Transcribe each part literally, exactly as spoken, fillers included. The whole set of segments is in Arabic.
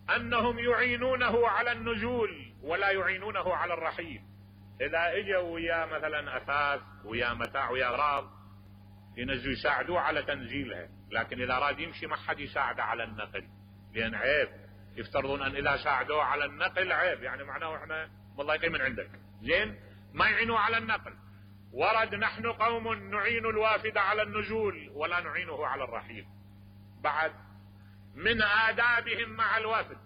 أنهم يعينونه على النزول ولا يعينونه على الرحيل. إذا اجوا ويا مثلا أثاث ويا متاع ويا أغراض ينزلوا يساعدوه على تنزيلها، لكن إذا راد يمشي ما حد يساعده على النقل، لأن عيب. يفترضون أن إذا ساعدوه على النقل عيب، يعني معناه إحنا مضايقين من عندك، زين ما يعينوا على النقل. ورد نحن قوم نعين الوافد على النزول ولا نعينه على الرحيل. بعد من آدابهم مع الوفد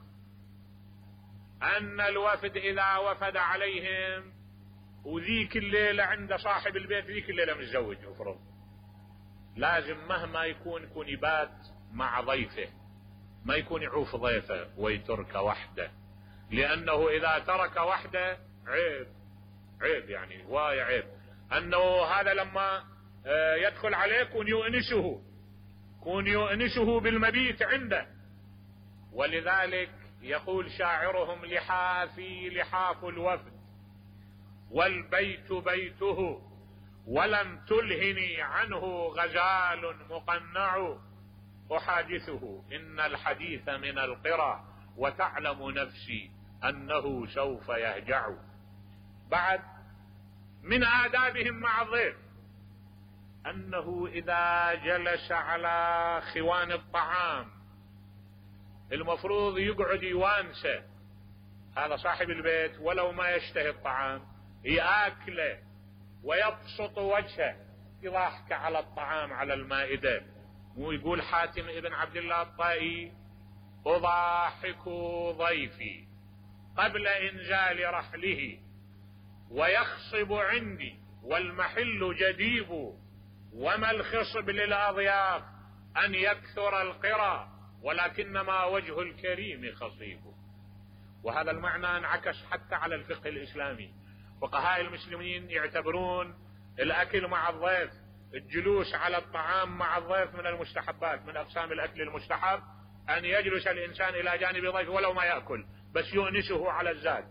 أن الوفد إذا وفد عليهم وذيك الليلة عند صاحب البيت ذيك الليلة متزوج افرض، لازم مهما يكون يكون يبات مع ضيفه، ما يكون يعوف ضيفه ويترك وحده، لأنه إذا ترك وحده عيب عيب يعني واي عيب. أنه هذا لما يدخل عليه كون يؤنسه كون يؤنسه بالمبيت عنده. ولذلك يقول شاعرهم: لحافي لحاف الوفد والبيت بيته ولم تلهني عنه غزال مقنع، أحادثه إن الحديث من القرى وتعلم نفسي أنه سوف يهجع. بعد من آدابهم مع الضيف أنه إذا جلس على خوان الطعام المفروض يقعد يوانسه هذا صاحب البيت، ولو ما يشتهي الطعام يأكله ويبسط وجهه يضحك على الطعام على المائدة. مو يقول حاتم ابن عبد الله الطائي: أضاحك ضيفي قبل إنزال رحله ويخصب عندي والمحل جديب، وما الخصب للأضياف أن يكثر القرى ولكنما وجه الكريم خصيب. وهذا المعنى انعكس حتى على الفقه الإسلامي. فقهاء المسلمين يعتبرون الأكل مع الضيف، الجلوس على الطعام مع الضيف من المستحبات، من أقسام الأكل المستحب أن يجلس الإنسان إلى جانب ضيف ولو ما يأكل بس يؤنسه على الزاد.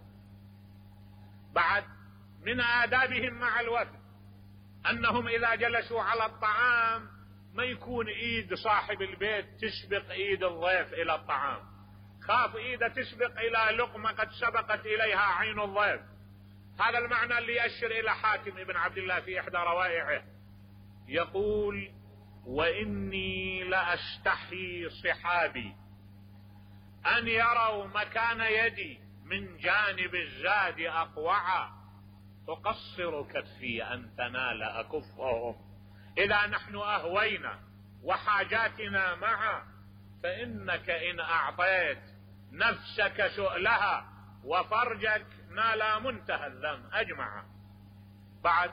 بعد من آدابهم مع الوفد أنهم إذا جلسوا على الطعام ما يكون إيد صاحب البيت تسبق إيد الضيف إلى الطعام، خاف إيده تسبق إلى لقمة قد سبقت إليها عين الضيف. هذا المعنى اللي يأشر إلى حاتم ابن عبد الله في إحدى روائعه، يقول: وإني لأستحي صحابي أن يروا مكان يدي من جانب الزاد أقوعا، تقصر كفي أن تنال أكفهم، إذا نحن أهوينا وحاجاتنا معا، فإنك إن أعطيت نفسك سؤلها وفرجك نال منتهى الذم أجمع. بعد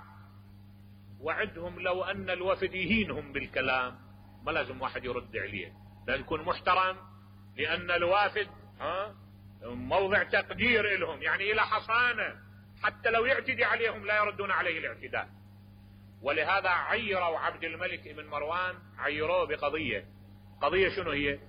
وعدهم لو أن الوفد يهينهم بالكلام ما لازم واحد يرد عليه، لازم يكون محترم، لأن الوافد ها موضع تقدير لهم، يعني إلى حصانة، حتى لو يعتدي عليهم لا يردون عليه الاعتداء. ولهذا عيروا عبد الملك بن مروان، عيروه بقضية. قضية شنو هي؟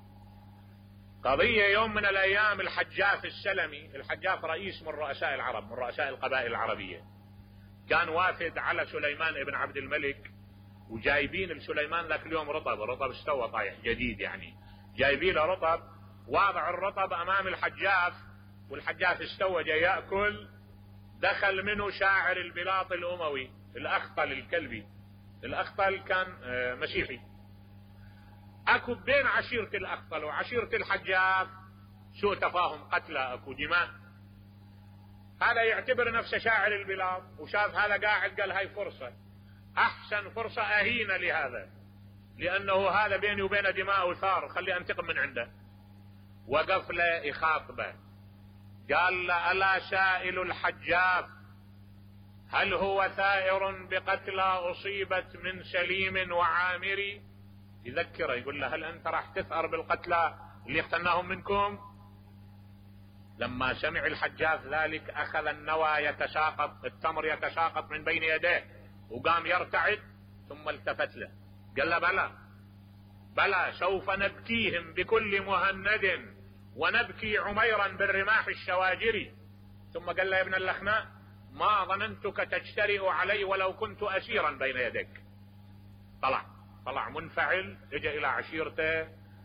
قضية يوم من الأيام الحجاف السلمي، الحجاف رئيس من رؤساء العرب، من رؤساء القبائل العربية، كان وافد على سليمان بن عبد الملك، وجايبين لسليمان ذاك اليوم رطب، رطب استوى طايح جديد يعني، جايبين له رطب، واضع الرطب أمام الحجاف، والحجاف استوى جاي يأكل، دخل منه شاعر البلاط الأموي الأخطل الكلبي. الأخطل كان مسيحي، اكو بين عشيرة الأخطل وعشيرة الحجاف سوء تفاهم، قتلى، اكو دماء. هذا يعتبر نفسه شاعر البلاط، وشاف هذا قاعد قال هاي فرصة، احسن فرصة اهينة لهذا، لانه هذا بيني وبين دماء وثار، خلي انتقم من عنده. وقف له يخاطبه، قال له: ألا سائل الحجاف هل هو ثائر بقتلى أصيبت من سليم وعامري؟ يذكره يقول له: هل أنت راح تثأر بالقتلى اللي اقتلناهم منكم؟ لما سمع الحجاف ذلك أخذ النوى يتساقط، التمر يتساقط من بين يديه، وقام يرتعد، ثم التفت له قال له: بلى بلى سوف نبكيهم بكل مهند ونبكي عميرا بالرماح الشواجري. ثم قال له: يا ابن اللخناء ما ظننتك تجترئ علي ولو كنت أسيرا بين يديك. طلع طلع منفعل، اجى إلى عشيرته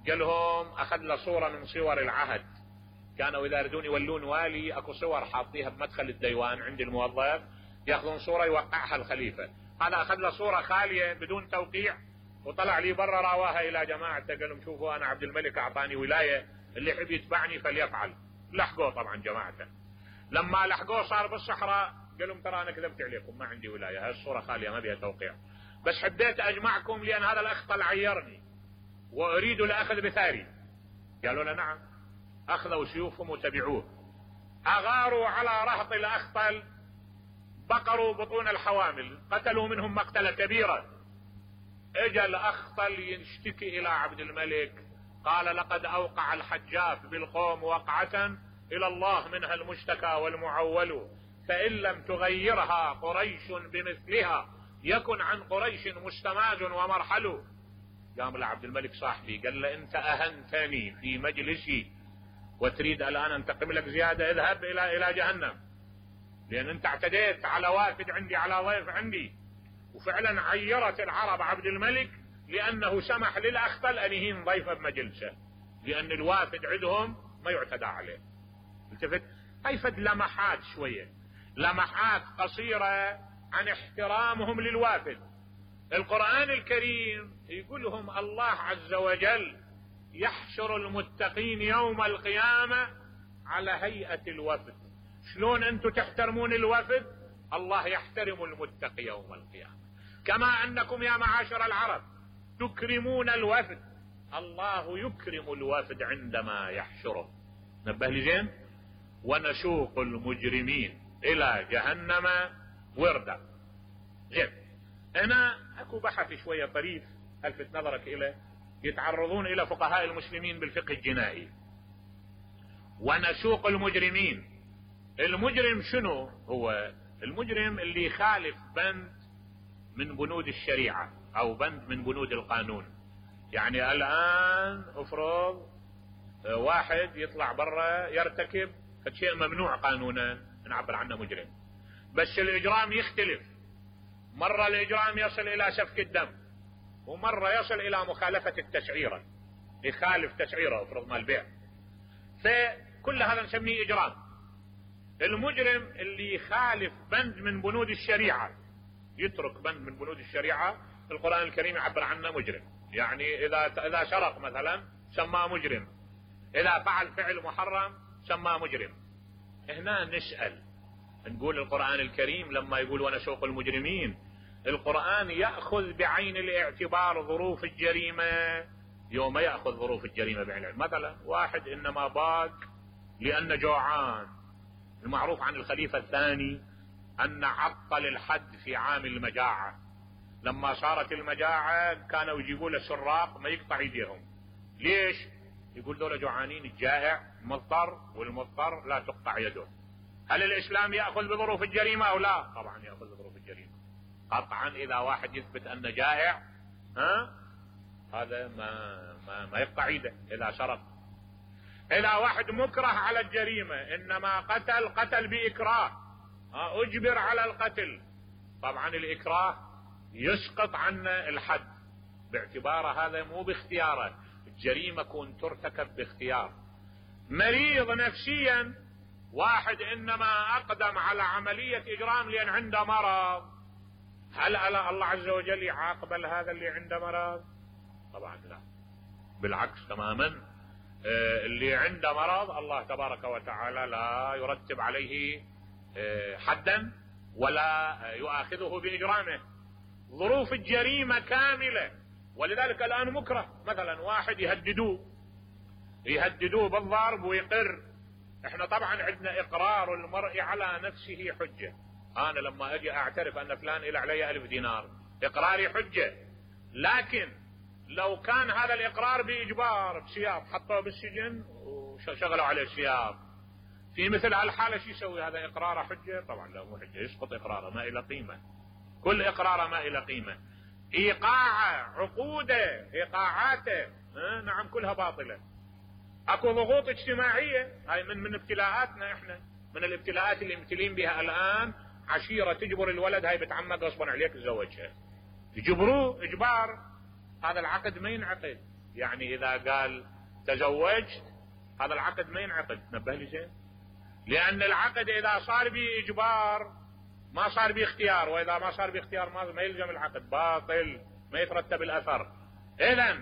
قال لهم اخذ له صورة من صور العهد، كانوا اذا يريدون يولون والي اكو صور حاطيها بمدخل الديوان عند الموظف، ياخذون صورة يوقعها الخليفة. هذا اخذ له صورة خالية بدون توقيع وطلع لي برا راواها الى جماعته، قال لهم شوفوا انا عبد الملك اعطاني ولاية، اللي يحب يتبعني فليفعل. لحقوه طبعا جماعته، لما لحقوه صار بالصحراء قال لهم ترى انا كذبت عليكم، ما عندي ولاية، هاي الصورة خالية ما بيها توقيع، بس حبيت اجمعكم لان هذا الاخطل عيرني واريد الاخذ بثاري. قالوا له نعم. اخذوا سيوفهم وتبعوه، اغاروا على رهط الاخطل، بقروا بطون الحوامل، قتلوا منهم مقتلة كبيرة. اجى الاخطل يشتكي الى عبد الملك، قال لقد اوقع الحجاف بالقوم وقعة الى الله منها المشتكى والمعول، فان لم تغيرها قريش بمثلها يكن عن قريش مستماج ومرحل. قام لعبد الملك صاحبي قال له انت اهنتني في مجلسي وتريد الان انتقم لك زيادة، اذهب الى الى جهنم، لان انت اعتديت على وافد عندي، على ضيف عندي. وفعلا عيرت العرب عبد الملك لانه سمح للاخطل ان يهين ضيفه بمجلسه، لان الوافد عندهم ما يعتدى عليه. التفت هاي فد لمحات شوية، لمحات قصيرة عن احترامهم للوافد. القرآن الكريم يقول لهم الله عز وجل يحشر المتقين يوم القيامة على هيئة الوفد. شلون انتم تحترمون الوفد؟ الله يحترم المتقي يوم القيامة، كما انكم يا معاشر العرب تكرمون الوفد، الله يكرم الوفد عندما يحشره. نبه لي زين. ونسوق المجرمين الى جهنم وردا. زين، هنا اكو بحث شوية طريف الفت نظرك اليه، يتعرضون الى فقهاء المسلمين بالفقه الجنائي. ونسوق المجرمين، المجرم شنو هو؟ المجرم اللي يخالف بند من بنود الشريعة او بند من بنود القانون. يعني الان افرض واحد يطلع برا يرتكب شيء ممنوع قانونا، نعبر عنه مجرم، بس الاجرام يختلف. مرة الاجرام يصل الى سفك الدم، ومرة يصل الى مخالفة التسعيرة، يخالف تسعيرة افرض مال بيع، فكل هذا نسميه اجرام. المجرم اللي يخالف بند من بنود الشريعة، يترك بند من بنود الشريعة، القرآن الكريم يعبر عنه مجرم. يعني اذا اذا سرق مثلا سماه مجرم، اذا فعل فعل محرم سماه مجرم. هنا نسأل نقول القرآن الكريم لما يقول ونسوق المجرمين، القرآن يأخذ بعين الاعتبار ظروف الجريمة يوم يأخذ ظروف الجريمة بعين الاعتبار. مثلا واحد انما باق لان جوعان، المعروف عن الخليفة الثاني ان عطل الحد في عام المجاعة، لما صارت المجاعة كانوا يجيبوا له سراق ما يقطع يديهم. ليش؟ يقول دولة جوعانين، الجائع مضطر والمضطر لا تقطع يده. هل الاسلام يأخذ بظروف الجريمة او لا؟ طبعا يأخذ بظروف الجريمة قطعا. اذا واحد يثبت ان جائع ها هذا ما ما, ما يقطع يده اذا سرق. اذا واحد مكره على الجريمة، انما قتل قتل باكراه، اجبر على القتل، طبعا الاكراه يسقط عنا الحد باعتباره هذا مو باختياره، الجريمة كون ترتكب باختيار. مريض نفسيا، واحد انما اقدم على عملية اجرام لان عنده مرض، هل الله عز وجل يعاقب هذا اللي عنده مرض؟ طبعا لا، بالعكس تماما. اللي عنده مرض الله تبارك وتعالى لا يرتب عليه حدا ولا يؤاخذه بإجرامه. ظروف الجريمة كاملة، ولذلك الآن مكره. مثلا واحد يهددوه يهددوه بالضرب ويقر. احنا طبعا عندنا اقرار المرء على نفسه حجة. انا لما اجي اعترف ان فلان الى علي الف دينار، اقراري حجة. لكن لو كان هذا الاقرار باجبار بسياط، حطوه بالسجن وشغلوا عليه سياط، في مثل هالحالة شو يسوي؟ هذا اقراره حجة؟ طبعا لا، مو حجة، يسقط اقراره، ما الى قيمة. كل اقراره ما الى قيمة. ايقاعه، عقوده، ايقاعاته اه نعم كلها باطلة. اكو ضغوط اجتماعية، هاي من من ابتلاءاتنا احنا، من الابتلاءات اللي مبتلين بها الان. عشيرة تجبر الولد، هاي بتعمد غصبا عليك تزوجها، يجبروه اجبار، هذا العقد ما ينعقد. يعني اذا قال تزوجت هذا العقد ما ينعقد. نبه لي زين، لان العقد اذا صار به اجبار ما صار به اختيار، واذا ما صار به اختيار ما, ما يلزم العقد، باطل ما يترتب الاثر. اذا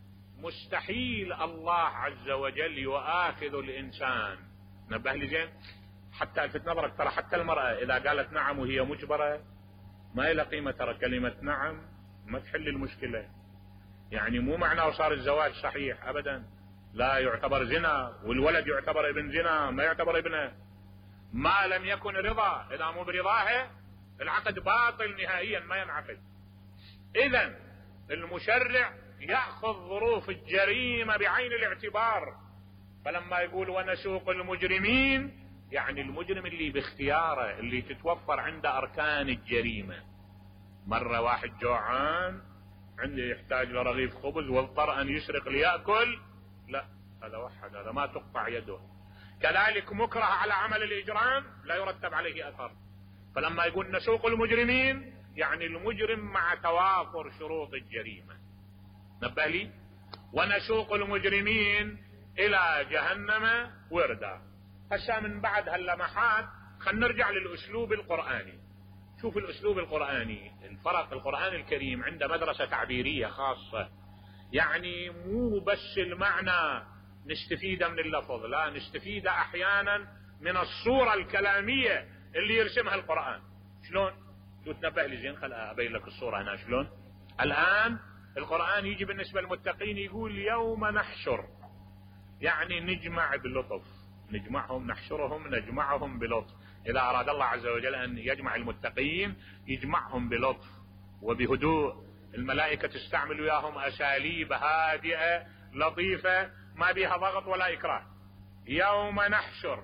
مستحيل الله عز وجل يؤاخذ الانسان. نبه لي زين، حتى الفت نظرك ترى حتى المرأة اذا قالت نعم وهي مجبرة ما لها قيمة، ترى كلمة نعم ما تحل المشكلة. يعني مو معناه صار الزواج صحيح ابدا، لا يعتبر زنا، والولد يعتبر ابن زنا ما يعتبر ابنه، ما لم يكن رضا. اذا مو برضاها العقد باطل نهائيا ما ينعقد. اذا المشرع يأخذ ظروف الجريمة بعين الاعتبار، فلما يقول ونسوق المجرمين يعني المجرم اللي باختياره، اللي تتوفر عنده اركان الجريمة. مرة واحد جوعان عنده يحتاج لرغيف خبز واضطر ان يسرق ليأكل، لا هذا وحد، هذا ما تقطع يده. كذلك مكره على عمل الاجرام لا يرتب عليه اثر. فلما يقول نسوق المجرمين يعني المجرم مع توافر شروط الجريمة. نبه لي، ونسوق المجرمين الى جهنم وردا. هسه من بعد هاللمحات خلينا نرجع للاسلوب القرآني. شوف الاسلوب القرآني، الفرق القرآن الكريم عنده مدرسة تعبيرية خاصة، يعني مو بس المعنى نستفيد من اللفظ، لا نستفيد احيانا من الصورة الكلامية اللي يرسمها القرآن. شلون؟ شو تنبه لي زين، خل ابين لك الصورة هنا شلون. الان القرآن يجي بالنسبة للمتقين يقول يوم نحشر، يعني نجمع بلطف، نجمعهم نحشرهم نجمعهم بلطف. اذا اراد الله عز وجل ان يجمع المتقين يجمعهم بلطف وبهدوء. الملائكة تستعمل وياهم اساليب هادئة لطيفة ما بها ضغط ولا اكراه. يوم نحشر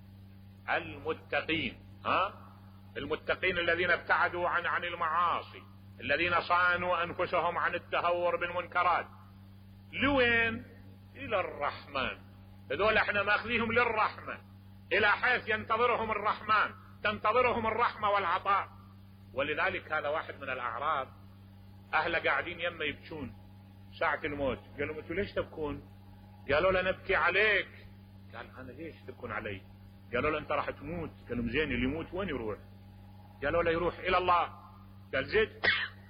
المتقين، ها المتقين الذين ابتعدوا عن عن المعاصي، الذين صانوا انفسهم عن التهور بالمنكرات، لوين؟ الى الرحمن. هذول احنا ماخذيهم للرحمة، الى حيث ينتظرهم الرحمن، تنتظرهم الرحمة والعطاء. ولذلك هذا واحد من الاعراب اهله قاعدين يمه يبكون ساعة الموت، قالوا انتوا ليش تبكون؟ قالوا له نبكي عليك. قال انا ليش تبكون علي؟ قالوا له انت راح تموت. قالوا زين اللي يموت وين يروح؟ قالوا له يروح الى الله. قال زيد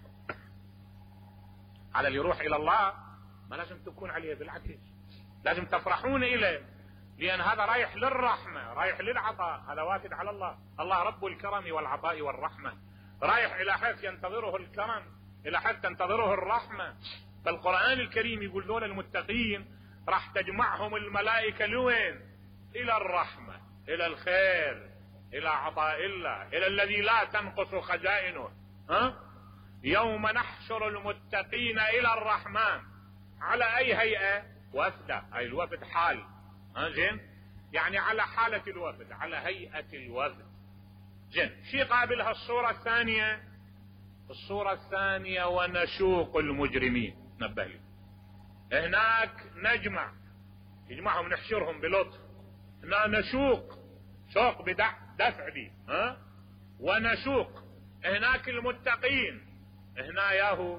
على اللي يروح الى الله ما لازم تبكون عليه، بالعكس لازم تفرحون اليه، لان هذا رايح للرحمة، رايح للعطاء، هذا وافد على الله. الله رب الكرم والعطاء والرحمة، رايح الى حيث ينتظره الكرم، الى حيث تنتظره الرحمة. فالقرآن الكريم يقول دول المتقين راح تجمعهم الملائكة لوين؟ الى الرحمة، الى الخير، الى عطاء الله، الى الذي لا تنقص خزائنه. ها؟ يوم نحشر المتقين الى الرحمن على اي هيئة؟ وفدة، اي الوفد حال. ها زين؟ يعني على حالة الوفد، على هيئة الوفد. زين، شي قابلها الصورة الثانية؟ الصورة الثانية ونسوق المجرمين. نبه لي، هناك نجمع، يجمعهم نحشرهم بلطف، هنا نسوق، سوق بدع دفع دي. ها؟ ونسوق هناك المتقين، هنا ياهو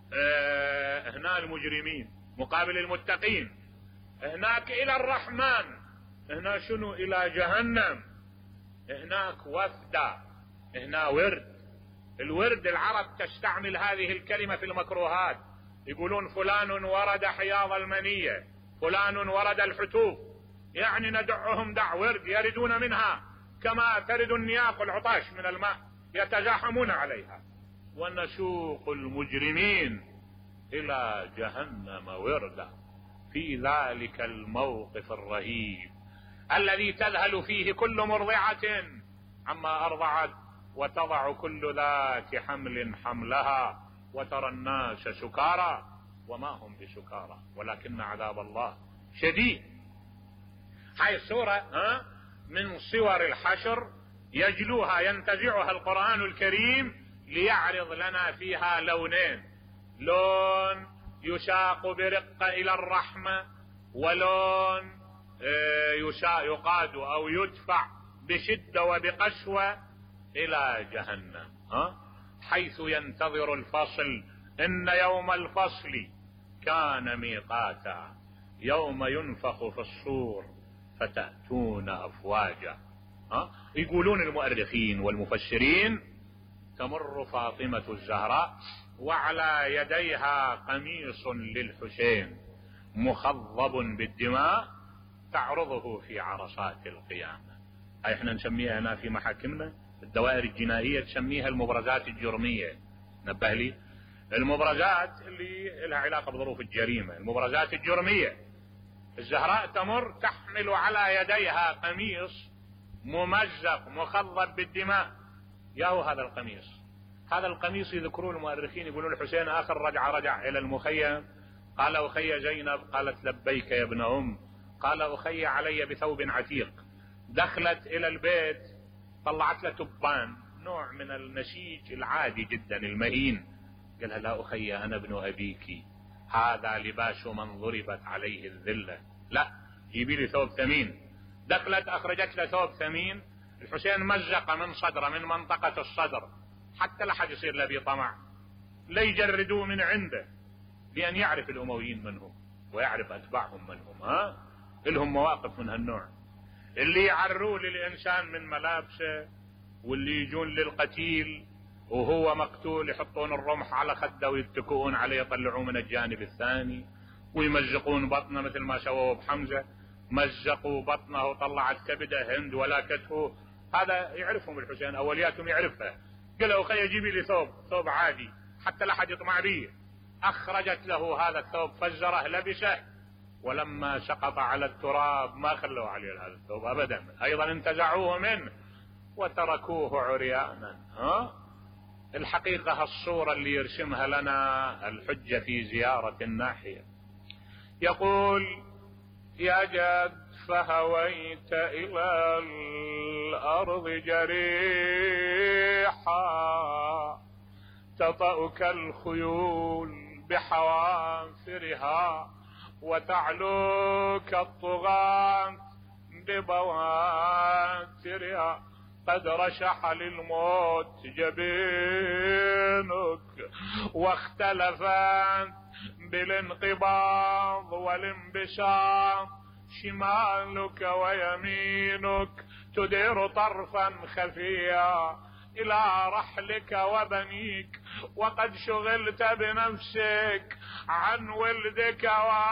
اه هنا المجرمين مقابل المتقين. هناك الى الرحمن، هنا شنو؟ الى جهنم. هناك وفدا، هنا ورد. الورد العرب تستعمل هذه الكلمة في المكروهات، يقولون فلان ورد حياض المنية، فلان ورد الحتوف، يعني ندعهم دع ورد يردون منها كما ترد النياق العطاش من الماء، يتزاحمون عليها. ونسوق المجرمين الى جهنم وردا، في ذلك الموقف الرهيب الذي تذهل فيه كل مرضعة عما ارضعت وتضع كل ذات حمل حملها وترى الناس سكارى وما هم بسكارى ولكن عذاب الله شديد. هاي السورة ها من صور الحشر يجلوها ينتزعها القرآن الكريم ليعرض لنا فيها لونين، لون يساق برقة الى الرحمة، ولون يقاد او يدفع بشدة وبقسوة الى جهنم، ها حيث ينتظر الفصل. ان يوم الفصل كان ميقاتا يوم ينفخ في الصور فتأتون أفواجا. ها؟ يقولون المؤرخين والمفسرين تمر فاطمة الزهراء وعلى يديها قميص للحسين مخضب بالدماء تعرضه في عرصات القيامة. هاي احنا نسميها هنا في محاكمنا الدوائر الجنائية تسميها المبرزات الجرمية. نبه لي، المبرزات اللي لها علاقة بظروف الجريمة، المبرزات الجرمية. الزهراء تمر تحمل على يديها قميص ممزق مخضب بالدماء. ياهو هذا القميص، هذا القميص يذكرون المؤرخين يقولون الحسين آخر رجع رجع إلى المخيم، قال أخي زينب، قالت لبيك يا ابن أم، قال أخي علي بثوب عتيق. دخلت إلى البيت طلعت له تبان نوع من النسيج العادي جدا المهين، قالها لا أخي أنا ابن أبيك، هذا لباس من ضربت عليه الذلة، لا جيبي لي ثوب ثمين. دخلت أخرجت له ثوب ثمين. الحسين مزق من صدره، من منطقة الصدر، حتى لا حد يصير له طمع، لا يجردوه من عنده، لأن يعرف الأمويين منهم ويعرف أتباعهم منهم. ها لهم مواقف من هالنوع، اللي يعروا للإنسان من ملابسه، واللي يجون للقتيل وهو مقتول يحطون الرمح على خده ويتكئون عليه يطلعوه من الجانب الثاني ويمزقون بطنه مثل ما سووا بحمزة، مزقوا بطنه وطلعت كبده هند ولا كتفه. هذا يعرفهم الحسين، أولياتهم يعرفها. قال له أخي جيبي لي ثوب، ثوب عادي حتى لا حد يطمع بيه. أخرجت له هذا الثوب فزره لبسه، ولما سقط على التراب ما خلوا عليه هذا الثوب أبدا، أيضا انتزعوه منه وتركوه عريانا. ها الحقيقة الصورة اللي يرسمها لنا الحجة في زيارة الناحية، يقول يا جد فهويت إلى الأرض جريحا تطأك الخيول بحوافرها وتعلوك الطغاة ببواترها، قد رشح للموت جبينك واختلفت بالانقباض والانبساط شمالك ويمينك، تدير طرفا خفيا إلى رحلك وبنيك، وقد شغلت بنفسك عن ولدك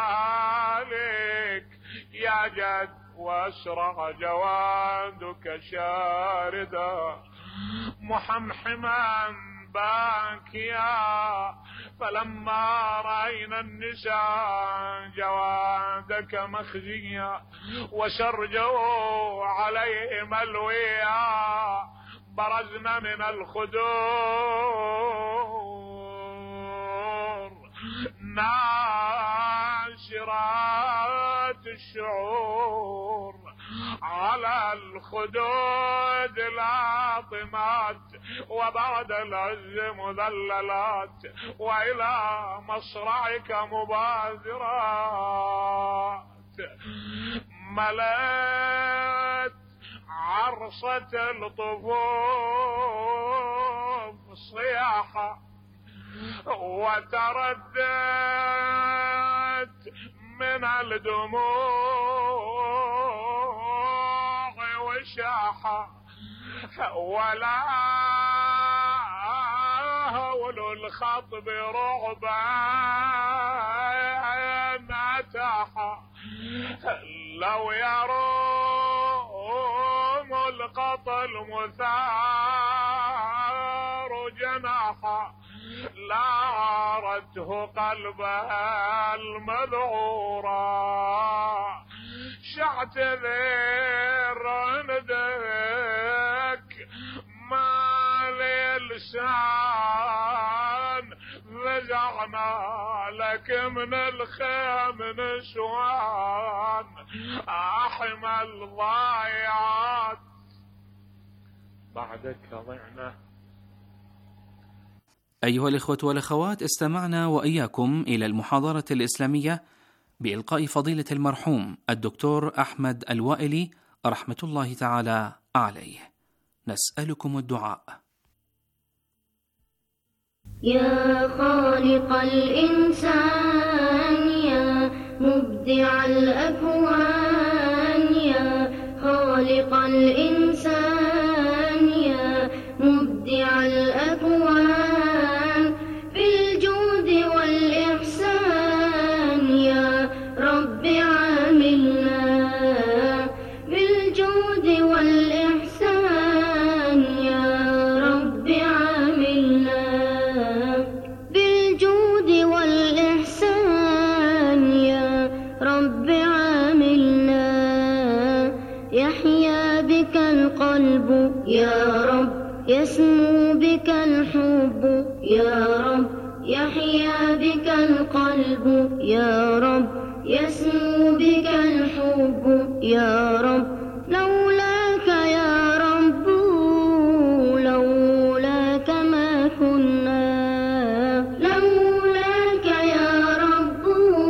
وآلك يا جد، وأسرع جوادك شاردا محمحما باكيا، فلما رأينا النساء جوادك مخزيا وسرجوا عليه ملويا، برزنا من الخدور ناشرات الشعور، على الخدود لاطمات وبعد العز مذللات، وإلى مصرعك مبادرات. ملأت عرصة الطفوف صياحة وتردت من الدموع وشاحة، ولا هول الخطب رعبا أتاحا، لو يروم القتل مثار جناحا، لارته قلبها المذعورا، شعتذر عندك ما للسان، فزعنا لك من الخيم نسوان أحمى الضايعات بعدك ضعنا. أيها الإخوة والأخوات، استمعنا وإياكم إلى المحاضرة الإسلامية بإلقاء فضيلة المرحوم الدكتور أحمد الوائلي رحمة الله تعالى عليه. نسألكم الدعاء. يا خالق الإنسان يا مبدع الأكوان يا خالق الإنسان يا مبدع الأكوان بالجود والإحسان يا رب عاملنا بالجود والإحسان يا رب عاملنا بالجود والإحسان يا رب عاملنا يحيا بك القلب يا رب يسمو بك الحب يا رب يحيا بك القلب يا رب يسمو بك الحب يا رب لولاك يا رب لولاك ما كنا لولاك يا رب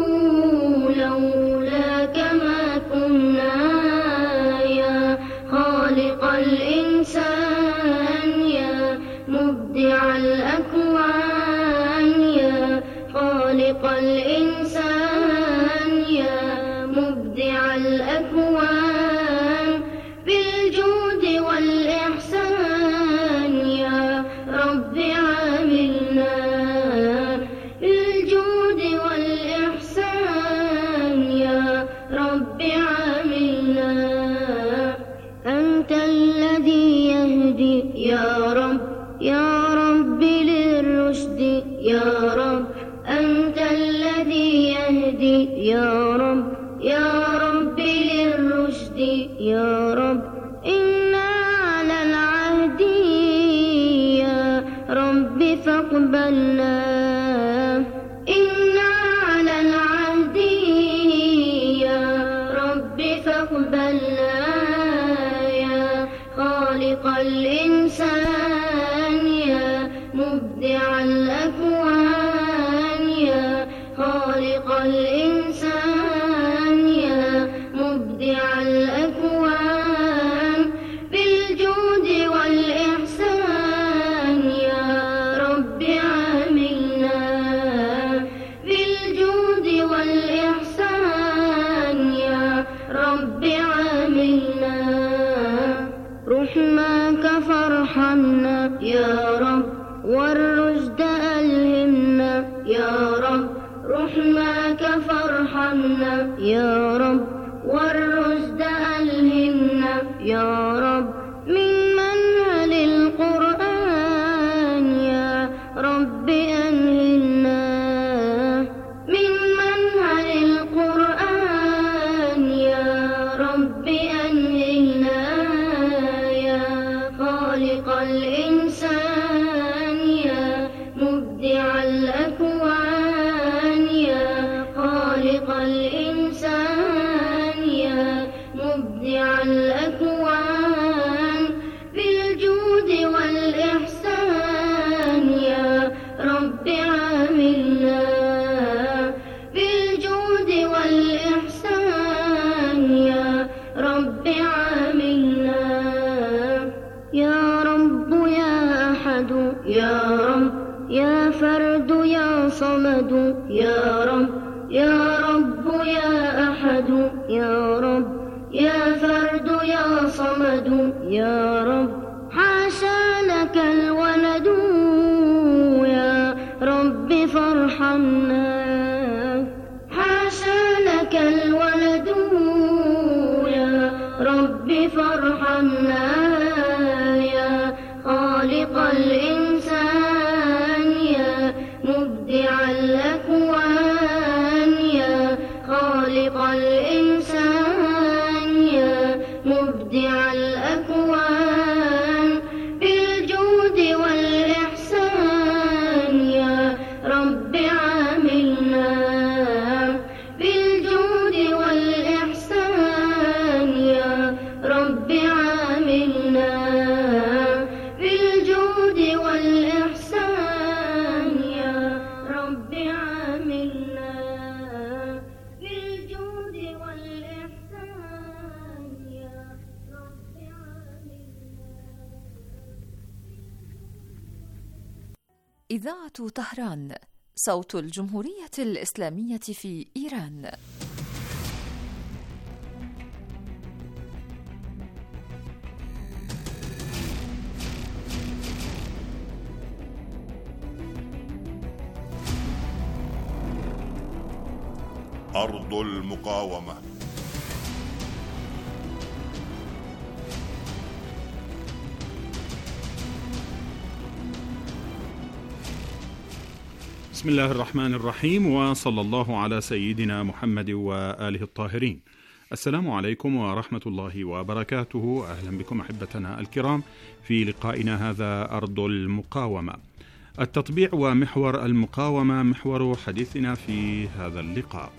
لولاك ما كنا يا خالق الإنسان يا مبدع الأكوان يا خالق الإنسان يا مبدع الأكوان بالجود والإحسان يا رب عاملنا بالجود والإحسان يا رب عاملنا أنت الذي يهدي يا رب يا رب للرشد يا رب أنت الذي يهدي يا رب يا رب للرشد يا رب إنا على العهد يا رب فاقبلنا إنا على العهد يا رب فاقبلنا يا خالق الإنسان يا مبدع الأكوان يا خالق الإنسان يا مبدع الأكوان بالجود والإحسان يا رب عاملنا بالجود والإحسان يا رب عاملنا رحماك فارحمنا يا رب والرشد ألهمنا يا رب رحماك فارحمنا يا رب والرشد ألهمنا يا رب من منهل القرآن يا رب أنهلنا من منهل القرآن يا رب أنهلنا يا خالق الإنسان يا مبدع الأكوان يا خالق الإنسان يا مبدع الأكوان بالجود والإحسان يا رب عاملنا بالجود والإحسان يا رب عاملنا يا رب يا أحد يا رب يا فرد يا صمد يا رب يا رب يا أحد يا رب يا فرد يا صمد يا رب حاشا لك الولد يا رب فارحمنا حاشا لك الولد يا رب فارحمنا يا خالق الإنسان يا مبدع الأكوان يا خالق الإنسان يا مبدع الأكوان بالجود والإحسان يا رب عاملنا بالجود والإحسان يا رب عاملنا إذاعة طهران، صوت الجمهورية الإسلامية في إيران. أرض المقاومة. بسم الله الرحمن الرحيم، وصلى الله على سيدنا محمد وآله الطاهرين. السلام عليكم ورحمة الله وبركاته. أهلا بكم أحبتنا الكرام في لقائنا هذا أرض المقاومة. التطبيع ومحور المقاومة محور حديثنا في هذا اللقاء.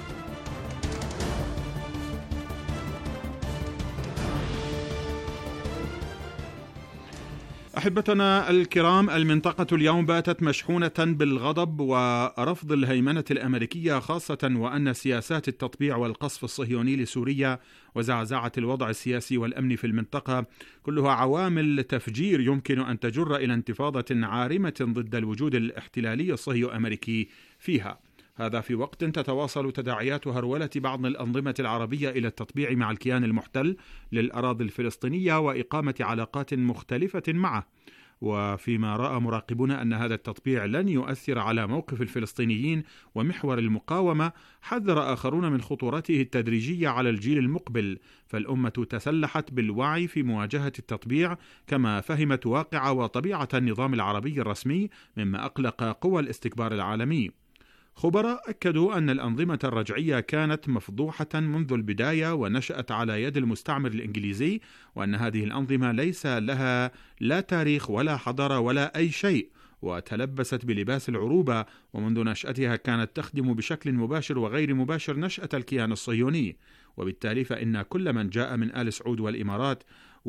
أحبتنا الكرام، المنطقة اليوم باتت مشحونة بالغضب ورفض الهيمنة الأمريكية، خاصة وأن سياسات التطبيع والقصف الصهيوني لسوريا وزعزعة الوضع السياسي والأمني في المنطقة كلها عوامل تفجير يمكن أن تجر إلى انتفاضة عارمة ضد الوجود الاحتلالي الصهيو أمريكي فيها. هذا في وقت تتواصل تداعيات هرولة بعض الأنظمة العربية إلى التطبيع مع الكيان المحتل للأراضي الفلسطينية وإقامة علاقات مختلفة معه. وفيما رأى مراقبون أن هذا التطبيع لن يؤثر على موقف الفلسطينيين ومحور المقاومة، حذر آخرون من خطورته التدريجية على الجيل المقبل، فالأمة تسلحت بالوعي في مواجهة التطبيع كما فهمت واقع وطبيعة النظام العربي الرسمي، مما أقلق قوى الاستكبار العالمي. خبراء أكدوا أن الأنظمة الرجعية كانت مفضوحة منذ البداية ونشأت على يد المستعمر الإنجليزي، وأن هذه الأنظمة ليس لها لا تاريخ ولا حضارة ولا أي شيء، وتلبست بلباس العروبة، ومنذ نشأتها كانت تخدم بشكل مباشر وغير مباشر نشأة الكيان الصهيوني. وبالتالي فإن كل من جاء من آل سعود والإمارات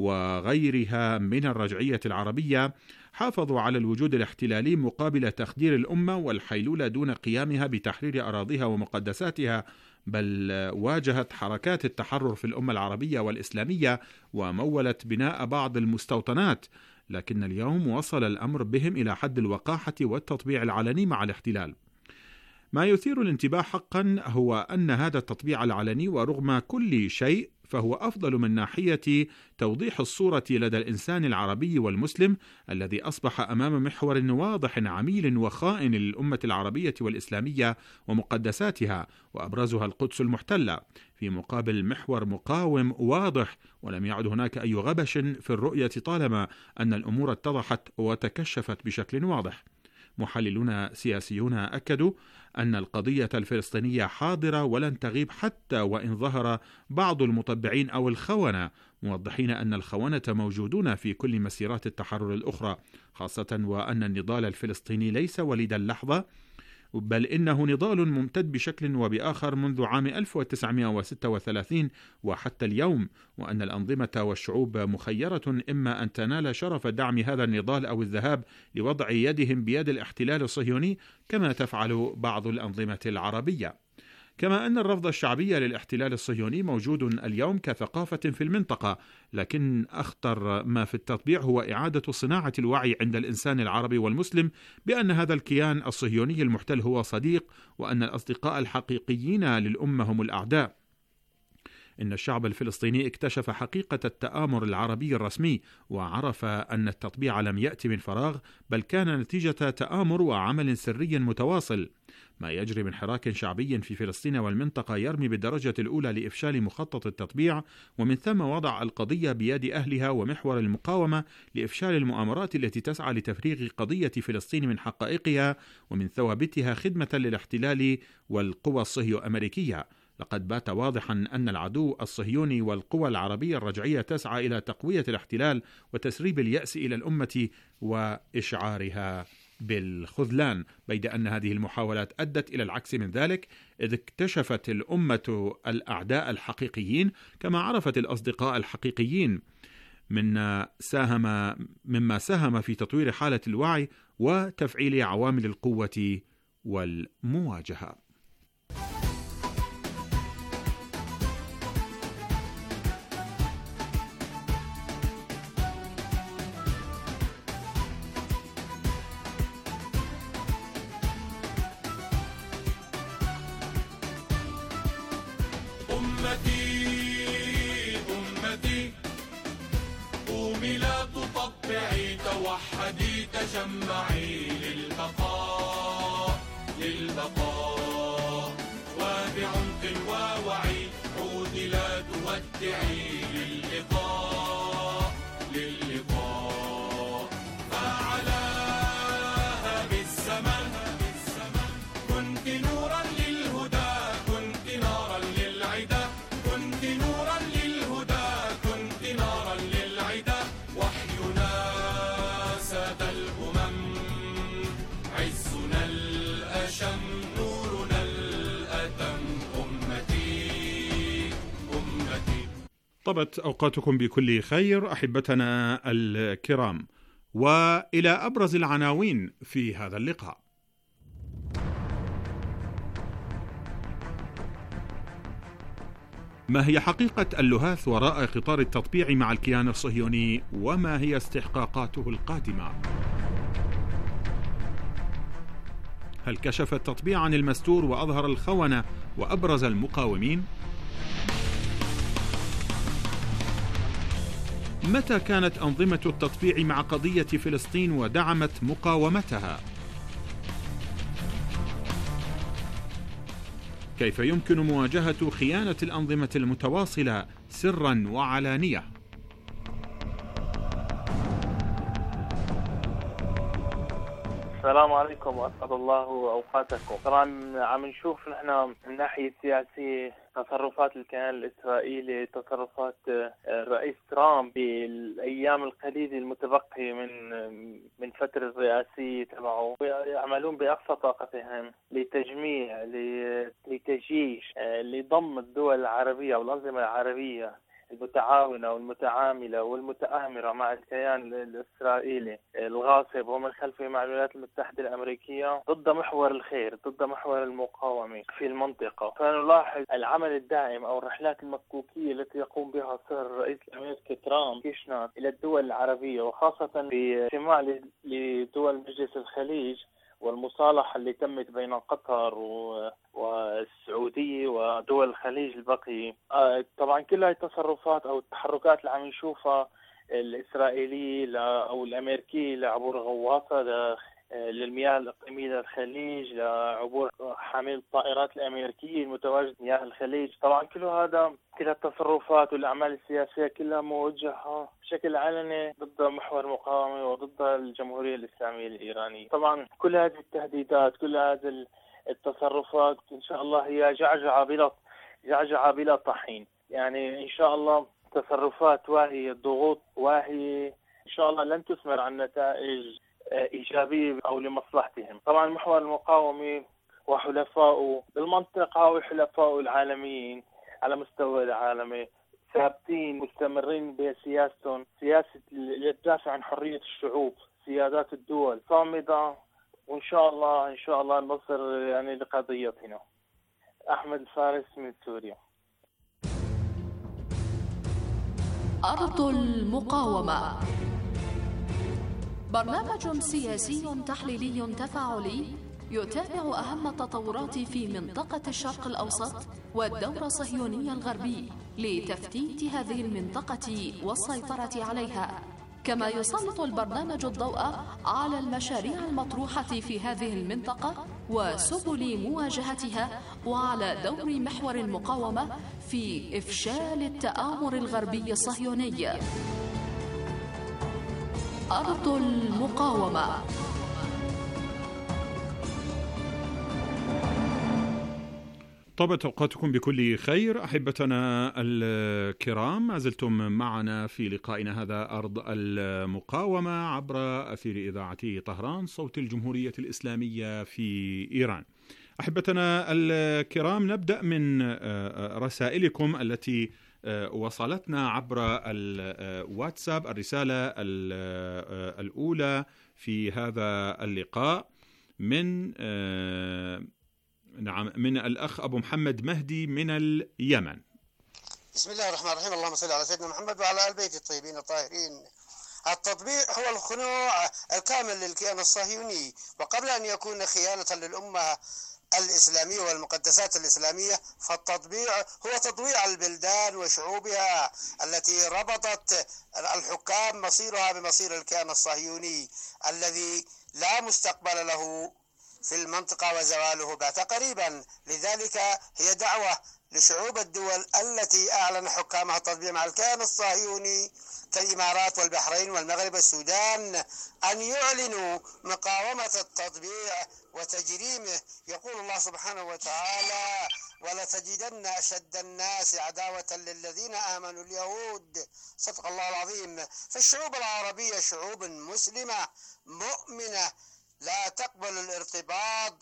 وغيرها من الرجعية العربية حافظوا على الوجود الاحتلالي مقابل تخدير الأمة والحيلولة دون قيامها بتحرير أراضيها ومقدساتها، بل واجهت حركات التحرر في الأمة العربية والإسلامية ومولت بناء بعض المستوطنات. لكن اليوم وصل الأمر بهم إلى حد الوقاحة والتطبيع العلني مع الاحتلال. ما يثير الانتباه حقا هو أن هذا التطبيع العلني ورغم كل شيء فهو أفضل من ناحية توضيح الصورة لدى الإنسان العربي والمسلم الذي أصبح أمام محور واضح عميل وخائن للأمة العربية والإسلامية ومقدساتها، وأبرزها القدس المحتلة، في مقابل محور مقاوم واضح ولم يعد هناك أي غبش في الرؤية طالما أن الأمور اتضحت وتكشفت بشكل واضح. محللون سياسيون أكدوا أن القضية الفلسطينية حاضرة ولن تغيب حتى وإن ظهر بعض المطبعين أو الخونة، موضحين أن الخونة موجودون في كل مسيرات التحرر الأخرى، خاصة وأن النضال الفلسطيني ليس وليد اللحظة، بل إنه نضال ممتد بشكل وبآخر منذ عام ألف وتسعمائة وستة وثلاثين وحتى اليوم، وأن الأنظمة والشعوب مخيرة إما أن تنال شرف دعم هذا النضال أو الذهاب لوضع يدهم بيد الاحتلال الصهيوني كما تفعل بعض الأنظمة العربية. كما أن الرفض الشعبي للاحتلال الصهيوني موجود اليوم كثقافة في المنطقة، لكن أخطر ما في التطبيع هو إعادة صناعة الوعي عند الإنسان العربي والمسلم بأن هذا الكيان الصهيوني المحتل هو صديق، وأن الأصدقاء الحقيقيين للأمة هم الأعداء. إن الشعب الفلسطيني اكتشف حقيقة التآمر العربي الرسمي، وعرف أن التطبيع لم يأتي من فراغ، بل كان نتيجة تآمر وعمل سري متواصل. ما يجري من حراك شعبي في فلسطين والمنطقة يرمي بالدرجة الأولى لإفشال مخطط التطبيع، ومن ثم وضع القضية بيد أهلها ومحور المقاومة لإفشال المؤامرات التي تسعى لتفريغ قضية فلسطين من حقائقها ومن ثوابتها خدمة للاحتلال والقوى الصهيو أمريكية. لقد بات واضحا أن العدو الصهيوني والقوى العربية الرجعية تسعى إلى تقوية الاحتلال وتسريب اليأس إلى الأمة وإشعارها بالخذلان، بيد أن هذه المحاولات أدت إلى العكس من ذلك، إذ اكتشفت الأمة الأعداء الحقيقيين كما عرفت الأصدقاء الحقيقيين، من ساهم مما ساهم في تطوير حالة الوعي وتفعيل عوامل القوة والمواجهة. أمتي أمتي قومي لا تطبعي توحدي تجمعي للبقاء للبقاء وبعمق ووعي عودي لا تودعي للقاء للقاء فعلاها بالزمن كنت نورا للهدى كنت نارا للعدا كنت نورا للهدى كنت نارا للعدا وحينا ساد الأمم عزنا الأشم نورنا الأتم أمتي أمتي. طبت أوقاتكم بكل خير أحبتنا الكرام، وإلى أبرز العناوين في هذا اللقاء. ما هي حقيقة اللهاث وراء قطار التطبيع مع الكيان الصهيوني، وما هي استحقاقاته القادمة؟ هل كشف التطبيع عن المستور وأظهر الخونة وأبرز المقاومين؟ متى كانت أنظمة التطبيع مع قضية فلسطين ودعمت مقاومتها؟ كيف يمكن مواجهة خيانة الأنظمة المتواصلة سرا وعلانية؟ السلام عليكم وأسعد الله أوقاتكم. طبعا عم نشوف نحن من الناحية السياسية تصرفات الكيان الإسرائيلي، تصرفات الرئيس ترامب بالأيام القليلة المتبقية من من فترة الرئاسية تبعه، يعملون بأقصى طاقتهم لتجميع لتجيش لضم الدول العربية والأنظمة العربية المتعاونة والمتعاملة والمتآمرة مع الكيان الإسرائيلي الغاصب ومن خلفه مع الولايات المتحدة الأمريكية ضد محور الخير، ضد محور المقاومة في المنطقة. فنلاحظ العمل الدائم أو الرحلات المكوكية التي يقوم بها سر الرئيس الأمريكي ترامب كيشنر إلى الدول العربية، وخاصة باجتماع لدول مجلس الخليج والمصالحة اللي تمت بين قطر والسعودية ودول الخليج البقية. طبعا كل هاي التصرفات أو التحركات اللي عم نشوفها الإسرائيلية أو الأمريكية لعبور غواصة للمياه الإقليمية للخليج، لعبور حامل الطائرات الأمريكية المتواجد في مياه الخليج، طبعا كل هذا كل التصرفات والأعمال السياسية كلها موجهة بشكل علني ضد محور المقاومة وضد الجمهورية الإسلامية الإيرانية. طبعا كل هذه التهديدات، كل هذه التصرفات إن شاء الله هي جعجعة بلا جعجعة بلا طحين، يعني إن شاء الله تصرفات واهية، ضغوط واهية إن شاء الله لن تثمر عن نتائج إيجابية أو لمصلحتهم. طبعا محور المقاومة وحلفائه بالمنطقة وحلفائه العالميين على مستوى العالمي ثابتين مستمرين بسياستهم، سياسة اللي تدافع عن حرية الشعوب، سيادات الدول صامدة، وإن شاء الله إن شاء الله نصر يعني لقضيتنا. أحمد الفارس من سوريا. أرض المقاومة، برنامج سياسي تحليلي تفاعلي يتابع أهم التطورات في منطقة الشرق الأوسط والدور الصهيوني الغربي لتفتيت هذه المنطقة والسيطرة عليها، كما يسلط البرنامج الضوء على المشاريع المطروحة في هذه المنطقة وسبل مواجهتها، وعلى دور محور المقاومة في إفشال التآمر الغربي الصهيوني. أرض المقاومة. طابت أوقاتكم بكل خير أحبتنا الكرام، ما زلتم معنا في لقائنا هذا أرض المقاومة عبر أثير إذاعة طهران صوت الجمهورية الإسلامية في إيران. أحبتنا الكرام، نبدأ من رسائلكم التي وصلتنا عبر الواتساب. الرسالة الأولى في هذا اللقاء من نعم من الأخ أبو محمد مهدي من اليمن. بسم الله الرحمن الرحيم، اللهم صل على سيدنا محمد وعلى آل بيت الطيبين الطاهرين. التطبيع هو الخنوع الكامل للكيان الصهيوني، وقبل أن يكون خيانة للأمة الإسلامية والمقدسات الإسلامية، فالتطبيع هو تطبيع البلدان وشعوبها التي ربطت الحكام مصيرها بمصير الكيان الصهيوني الذي لا مستقبل له في المنطقة وزواله بات قريبا. لذلك هي دعوة لشعوب الدول التي أعلن حكامها التطبيع مع الكيان الصهيوني كالإمارات والبحرين والمغرب والسودان أن يعلنوا مقاومة التطبيع وتجريمه. يقول الله سبحانه وتعالى: ولتجدن أشد الناس عداوة للذين آمنوا اليهود. صدق الله العظيم. فالشعوب العربية شعوب مسلمة مؤمنة لا تقبل الارتباط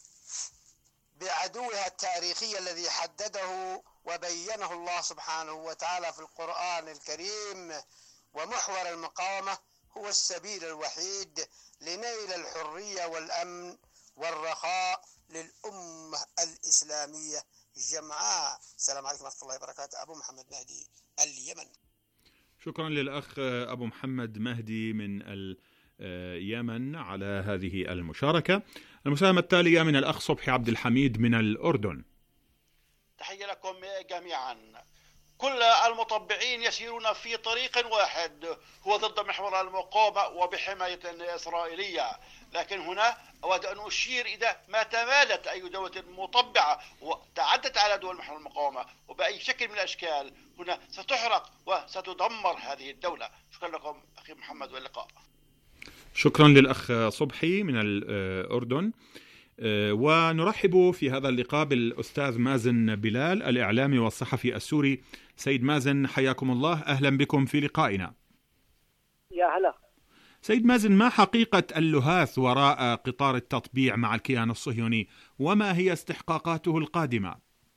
بعدوها التاريخي الذي حدده وبينه الله سبحانه وتعالى في القرآن الكريم. ومحور المقاومة هو السبيل الوحيد لنيل الحرية والأمن والرخاء للأمة الإسلامية جمعاء. السلام عليكم ورحمة الله وبركاته. أبو محمد مهدي، اليمن. شكرا للأخ أبو محمد مهدي من اليمن على هذه المشاركة. المساهمة التالية من الأخ صبحي عبد الحميد من الأردن. تحية لكم جميعا. كل المطبعين يسيرون في طريق واحد، هو ضد محور المقاومة وبحماية إسرائيلية. لكن هنا أود أن أشير إذا ما تمالت أي دولة مطبعة وتعدت على دول محور المقاومة وبأي شكل من الأشكال، هنا ستحرق وستدمر هذه الدولة. شكرا لكم أخي محمد، واللقاء. شكرا للأخ صبحي من الأردن. ونرحب في هذا اللقاء بالأستاذ مازن بلال الإعلامي والصحفي السوري. سيد مازن، حياكم الله، أهلا بكم في لقائنا. يا هلا. سيد مازن، ما حقيقة اللهاث وراء قطار التطبيع مع الكيان الصهيوني، وما هي استحقاقاته القادمة؟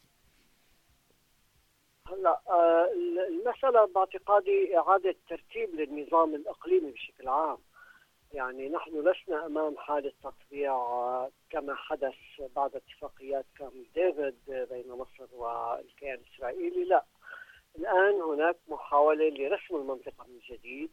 هلا المسألة باعتقادي إعادة ترتيب للنظام الإقليمي بشكل عام. يعني نحن لسنا أمام حالة تطبيع كما حدث بعد اتفاقيات كامب ديفيد بين مصر والكيان الإسرائيلي. لا، الآن هناك محاولة لرسم المنطقة من جديد،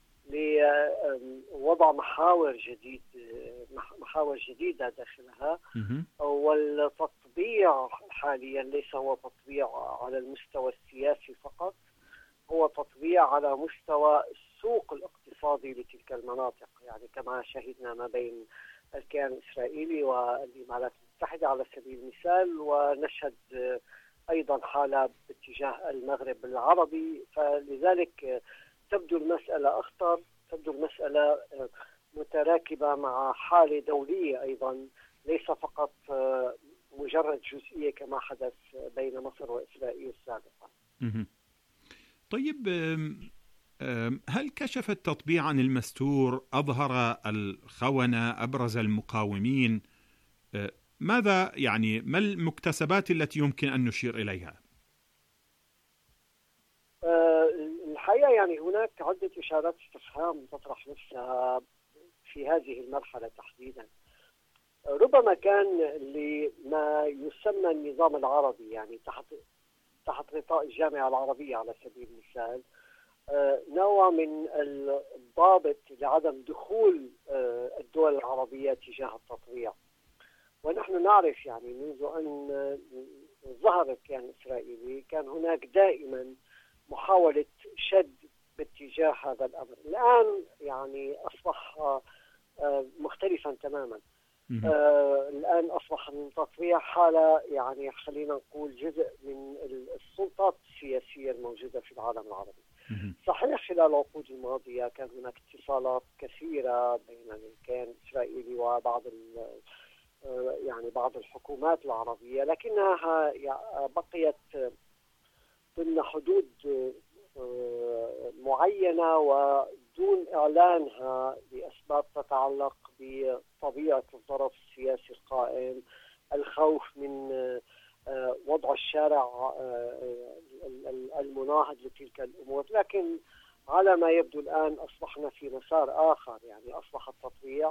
لوضع محاور جديد محاور جديدة داخلها. والتطبيع حاليا ليس هو تطبيع على المستوى السياسي فقط، هو تطبيع على مستوى السوق الاقتصادي لتلك المناطق. يعني كما شهدنا ما بين الكيان الإسرائيلي والإمارات المتحدة على سبيل المثال، ونشهد أيضا حالة باتجاه المغرب العربي. فلذلك تبدو المسألة أخطر، تبدو المسألة متراكبة مع حالة دولية أيضا، ليس فقط مجرد جزئية كما حدث بين مصر وإسرائيل سابقا. طيب، هل كشف التطبيع عن المستور؟ أظهر الخونة؟ أبرز المقاومين؟ ماذا يعني ما المكتسبات التي يمكن أن نشير إليها؟ الحقيقة يعني هناك عدة إشارات استفهام تطرح نفسها في هذه المرحلة تحديدا. ربما كان لما يسمى النظام العربي، يعني تحت تحت غطاء الجامعة العربية على سبيل المثال، نوع من الضابط لعدم دخول الدول العربية تجاه التطبيع. ونحن نعرف يعني منذ أن ظهر الكيان الإسرائيلي كان هناك دائما محاولة شد باتجاه هذا الأمر. الآن يعني أصبح مختلفا تماما. آه الآن أصبح التطبيع حالة، يعني خلينا نقول جزء من السلطات السياسية الموجودة في العالم العربي. صحيح خلال العقود الماضية كان هناك اتصالات كثيرة بين الكيان الإسرائيلي وبعض يعني بعض الحكومات العربية، لكنها بقيت ضمن حدود معينة ودون إعلانها لأسباب تتعلق بطبيعة الظرف السياسي القائم، الخوف من وضع الشارع المناهض لتلك الأمور. لكن على ما يبدو الآن أصبحنا في مسار آخر، يعني أصبح التطبيع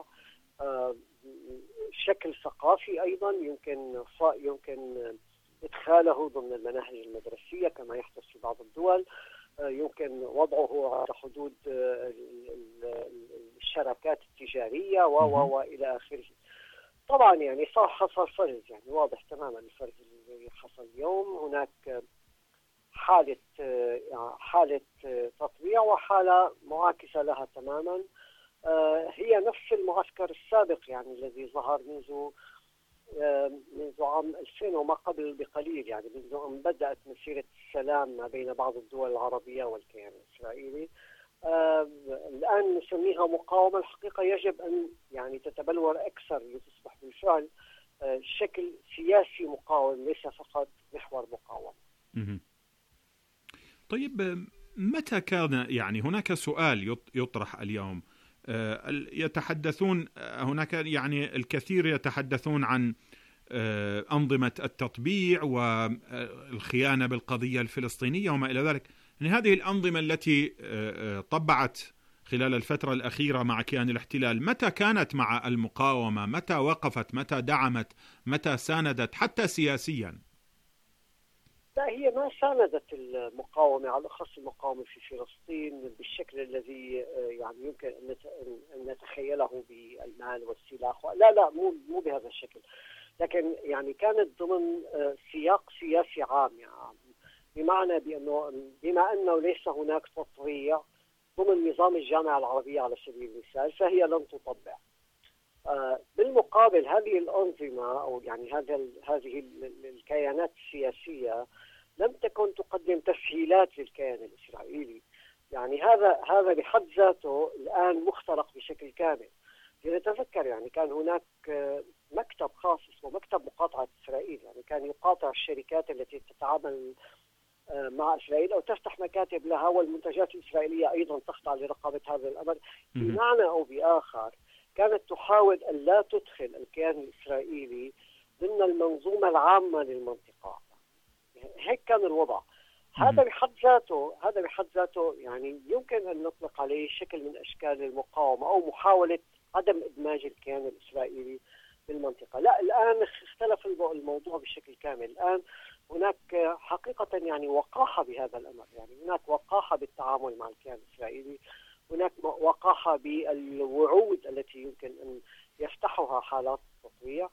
شكل ثقافي أيضا يمكن يمكن إدخاله ضمن المناهج المدرسية كما يحدث في بعض الدول، يمكن وضعه على حدود الشراكات التجارية و و وإلى آخره. طبعا يعني صار حصل فرز، يعني واضح تماما الفرز اللي حصل اليوم. هناك حالة حالة تطبيع وحالة معاكسة لها تماما، هي نفس المعسكر السابق يعني الذي ظهر منذ منذ عام ألفين وما قبل بقليل، يعني منذ أن بدأت مسيرة السلام ما بين بعض الدول العربية والكيان الإسرائيلي. آه الآن نسميها مقاومة، الحقيقة يجب أن يعني تتبلور أكثر لتصبح بالفعل آه شكل سياسي مقاوم، ليس فقط محور مقاوم. طيب متى كان يعني هناك سؤال يطرح اليوم، آه يتحدثون هناك يعني الكثير يتحدثون عن آه أنظمة التطبيع والخيانة بالقضية الفلسطينية وما إلى ذلك. يعني هذه الأنظمة التي طبعت خلال الفترة الأخيرة مع كيان الاحتلال، متى كانت مع المقاومة؟ متى وقفت؟ متى دعمت؟ متى ساندت حتى سياسيا؟ لا، هي ما ساندت المقاومة، على الأخص المقاومة في فلسطين بالشكل الذي يعني يمكن أن نتخيله بالمال والسلاح. لا لا مو مو بهذا الشكل، لكن يعني كانت ضمن سياق سياسي عام، يعني بمعنى بأنه بما أنه ليس هناك تطبيع ضمن نظام الجامعة العربية على سبيل المثال، فهي لن تطبع. آه بالمقابل هذه الأنظمة أو يعني هذا هذه الكيانات السياسية لم تكن تقدم تسهيلات للكيان الإسرائيلي. يعني هذا هذا بحد ذاته الآن مخترق بشكل كامل. لنتذكر يعني كان هناك مكتب خاص اسمه مكتب مقاطعة إسرائيل، يعني كان يقاطع الشركات التي تتعامل مع إسرائيل أو تفتح مكاتب لها، والمنتجات الإسرائيلية أيضا تخضع لرقابة هذا الأمر. بمعنى أو بآخر كانت تحاول أن لا تدخل الكيان الإسرائيلي ضمن المنظومة العامة للمنطقة. هيك كان الوضع. هذا بحد ذاته هذا بحد ذاته يعني يمكن أن نطلق عليه شكل من أشكال المقاومة أو محاولة عدم إدماج الكيان الإسرائيلي بالمنطقة. لا، الآن اختلف الموضوع بشكل كامل. الآن هناك حقيقة يعني وقاحة بهذا الأمر، يعني هناك وقاحة بالتعامل مع الكيان الإسرائيلي، هناك وقاحة بالوعود التي يمكن أن يفتحها حالات التطويع،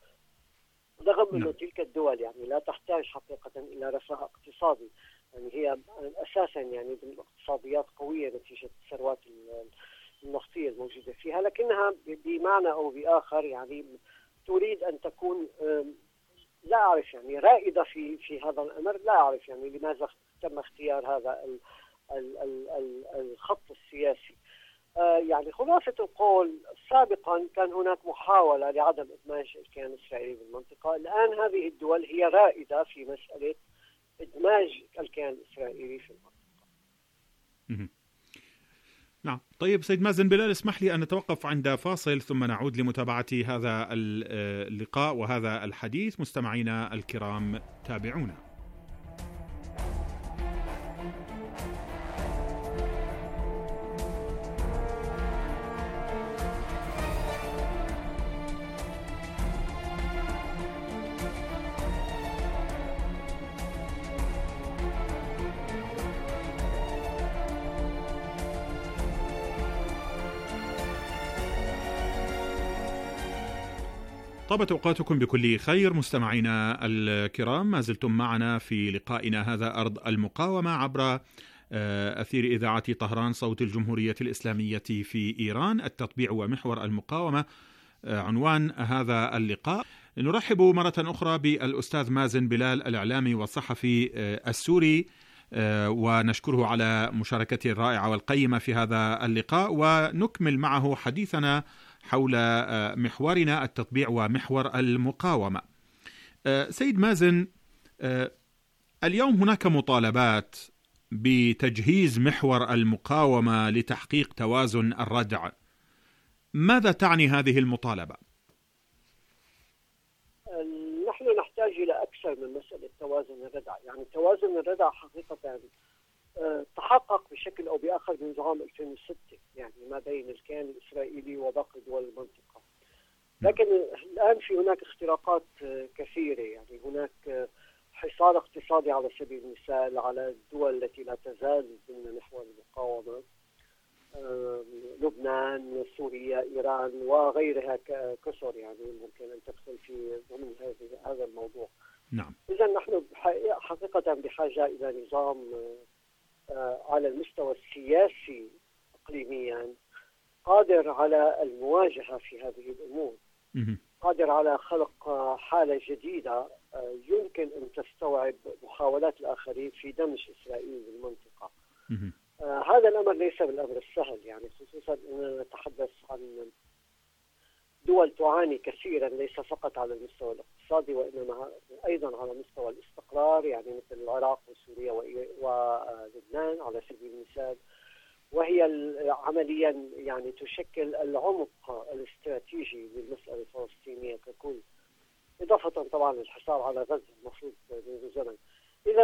رغم أن تلك الدول يعني لا تحتاج حقيقة إلى رفاه اقتصادي. يعني هي أساسا يعني بالاقتصاديات قوية نتيجة الثروات النفطية الموجودة فيها، لكنها بمعنى أو بآخر يعني تريد أن تكون لا أعرف يعني رائدة في في هذا الأمر. لا أعرف يعني لماذا تم اختيار هذا ال ال ال ال الخط السياسي. آه يعني خلاصة القول، سابقا كان هناك محاولة لعدم إدماج الكيان الإسرائيلي بالمنطقة. الآن هذه الدول هي رائدة في مسألة إدماج الكيان الإسرائيلي في المنطقة. نعم. طيب سيد مازن بلال، اسمح لي أن نتوقف عند فاصل ثم نعود لمتابعة هذا اللقاء وهذا الحديث. مستمعينا الكرام تابعونا. طابت أوقاتكم بكل خير مستمعينا الكرام، ما زلتم معنا في لقائنا هذا أرض المقاومة عبر أثير إذاعة طهران صوت الجمهورية الإسلامية في إيران، التطبيع ومحور المقاومة عنوان هذا اللقاء. نرحب مرة أخرى بالأستاذ مازن بلال الإعلامي والصحفي السوري، ونشكره على مشاركته الرائعة والقيمة في هذا اللقاء، ونكمل معه حديثنا حول محورنا التطبيع ومحور المقاومة. سيد مازن، اليوم هناك مطالبات بتجهيز محور المقاومة لتحقيق توازن الردع. ماذا تعني هذه المطالبة؟ نحن نحتاج إلى أكثر من مسألة توازن الردع. يعني توازن الردع حقيقة يعني تحقق بشكل أو بآخر منذ عام ألفين وستة، يعني ما بين الكيان الإسرائيلي وباقي دول المنطقة. لكن الآن في هناك اختراقات كثيرة، يعني هناك حصار اقتصادي على سبيل المثال على الدول التي لا تزال ضمن محور المقاومة، لبنان، لبنان، سوريا، إيران وغيرها كثر يعني ممكن أن تدخل في ضمن هذا الموضوع. نعم. إذا نحن حقيقة بحاجة إلى نظام على المستوى السياسي إقليميا قادر على المواجهة في هذه الأمور، قادر على خلق حالة جديدة يمكن أن تستوعب محاولات الآخرين في دمج إسرائيل بالمنطقة. آه هذا الأمر ليس بالأمر السهل، يعني خصوصا أننا نتحدث عن دول تعاني كثيرا ليس فقط على المستوى الاقتصادي وإنما أيضا على مستوى الاستقرار، يعني مثل العراق وسوريا ولبنان على سبيل المثال، وهي عمليا يعني تشكل العمق الاستراتيجي للمسألة الفلسطينية ككل، إضافة طبعا للحصار على غزة المفروض منذ زمن. إذا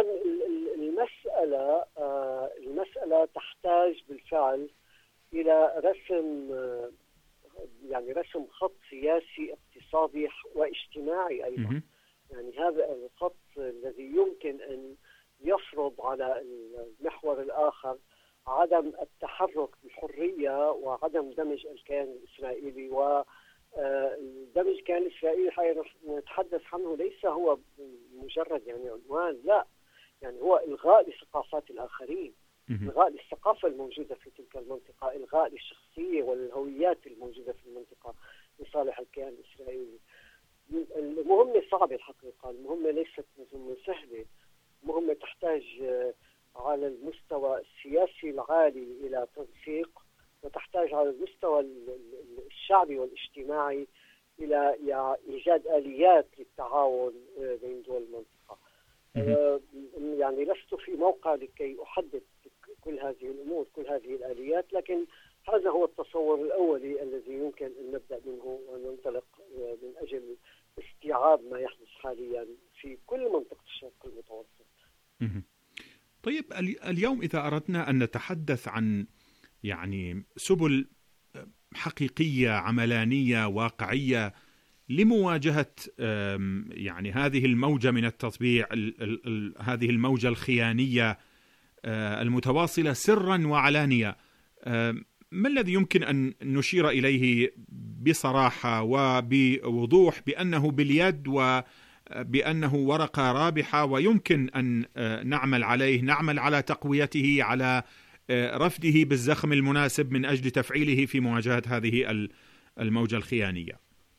المسألة المسألة تحتاج بالفعل إلى رسم يعني رسم خط سياسي اقتصادي واجتماعي أيضا. يعني هذا الخط الذي يمكن أن يفرض على المحور الآخر عدم التحرك بحرية وعدم دمج الكيان الإسرائيلي. ودمج الكيان الإسرائيلي الحقيقة نتحدث عنه ليس هو مجرد يعني عنوان، لا، يعني هو إلغاء لثقافات الآخرين، إلغاء للثقافة الموجودة في تلك المنطقة، إلغاء للشخصية والهويات الموجودة في المنطقة لصالح الكيان الإسرائيلي. المهمة صعبة الحقيقة، المهمة ليست مهمة سهلة، مهمة تحتاج على المستوى السياسي العالي إلى تنسيق، وتحتاج على المستوى الشعبي والاجتماعي إلى إيجاد آليات للتعاون بين دول المنطقة. يعني لست في موقع لكي أحدد كل هذه الأمور، كل هذه الآليات، لكن هذا هو التصور الأولي الذي يمكن أن نبدأ منه وننطلق من أجل استيعاب ما يحدث حاليا في كل منطقة الشرق المتوسط. طيب اليوم إذا أردنا أن نتحدث عن يعني سبل حقيقية عملانية واقعية لمواجهة يعني هذه الموجة من التطبيع، هذه الموجة الخيانية المتواصلة سرا وعلانية، ما الذي يمكن أن نشير إليه بصراحة وبوضوح بأنه باليد وبأنه ورقة رابحة ويمكن أن نعمل عليه، نعمل على تقويته، على رفده بالزخم المناسب من أجل تفعيله في مواجهة هذه الموجة الخيانية؟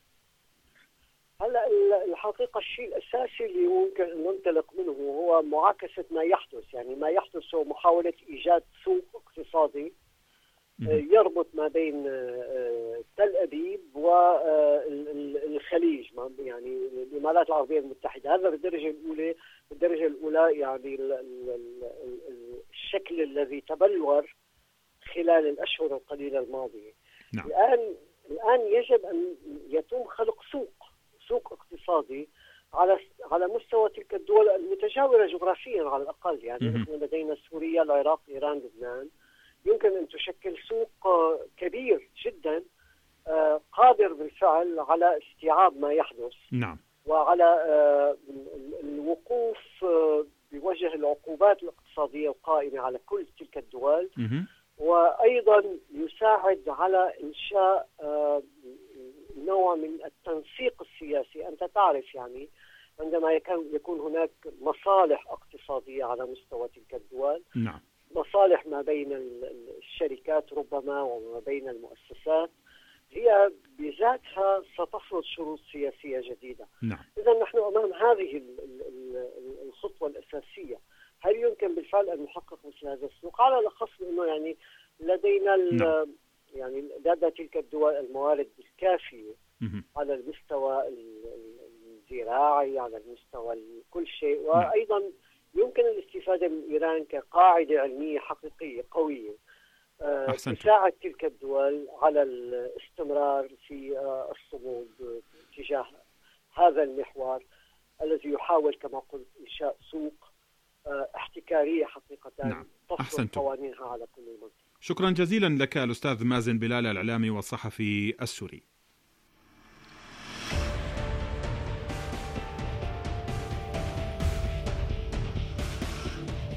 هلا الحقيقة الشيء الأساسي اللي ممكن أن ننطلق منه هو معاكسة ما يحدث، يعني ما يحدث هو محاولة إيجاد سوق اقتصادي يربط ما بين تل أبيب والخليج، يعني الإمارات العربية المتحدة. هذا بالدرجة الأولى. بالدرجة الأولى يعني الشكل الذي تبلور خلال الأشهر القليلة الماضية. نعم. الآن الآن يجب أن يتم خلق سوق سوق اقتصادي على على مستوى تلك الدول المتجاورة جغرافيا على الأقل. يعني نحن لدينا سوريا، العراق، إيران، لبنان. يمكن أن تشكل سوق كبير جدا قادر بالفعل على استيعاب ما يحدث. نعم. وعلى الوقوف بوجه العقوبات الاقتصادية القائمة على كل تلك الدول. وأيضا يساعد على إنشاء نوع من التنسيق السياسي. أنت تعرف يعني عندما يكون هناك مصالح اقتصادية على مستوى تلك الدول، نعم، مصالح ما بين الشركات ربما وما بين المؤسسات، هي بذاتها ستفرض شروط سياسية جديدة. نعم. إذا نحن أمام هذه الخطوة الأساسية. هل يمكن بالفعل أن نحقق مثل هذا السوق؟ على الأخص أنه يعني لدينا نعم. يعني لدى تلك الدول الموارد الكافية على المستوى الزراعي، على المستوى كل شيء. وأيضا يمكن الاستفادة من إيران كقاعدة علمية حقيقية قوية تساعد تلك الدول على الاستمرار في الصمود تجاه هذا المحور الذي يحاول كما قلت إنشاء سوق احتكارية حقيقة. نعم. تفرض قوانينها على كل المنطقة. شكرا جزيلا لك الأستاذ مازن بلال، الإعلامي والصحفي السوري.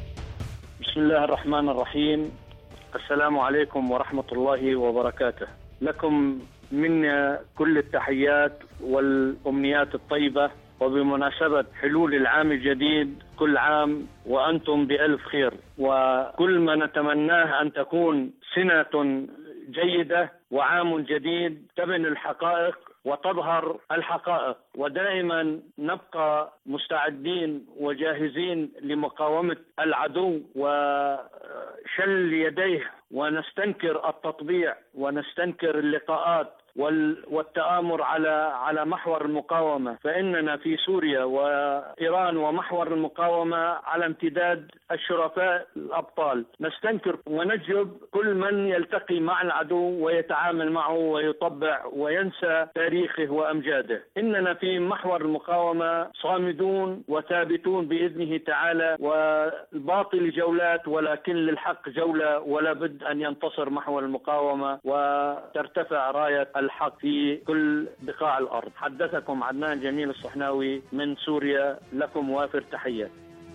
بسم الله الرحمن الرحيم. السلام عليكم ورحمة الله وبركاته. لكم منا كل التحيات والأمنيات الطيبة، وبمناسبة حلول العام الجديد كل عام وأنتم بألف خير، وكل ما نتمناه أن تكون سنة جيدة وعام جديد تبن الحقائق وتظهر الحقائق، ودائما نبقى مستعدين وجاهزين لمقاومة العدو وشل يديه، ونستنكر التطبيع ونستنكر اللقاءات والتآمر على على محور المقاومة، فإننا في سوريا وإيران ومحور المقاومة على امتداد الشرفاء الأبطال. نستنكر ونجب كل من يلتقي مع العدو ويتعامل معه ويطبع وينسى تاريخه وأمجاده. إننا في محور المقاومة صامدون وثابتون بإذنه تعالى، والباطل جولات ولكن للحق جولة، ولا بد أن ينتصر محور المقاومة وترتفع راية الحق في كل بقاع الأرض. حدثكم عدنان جميل الصحناوي من سوريا، لكم وافر تحية.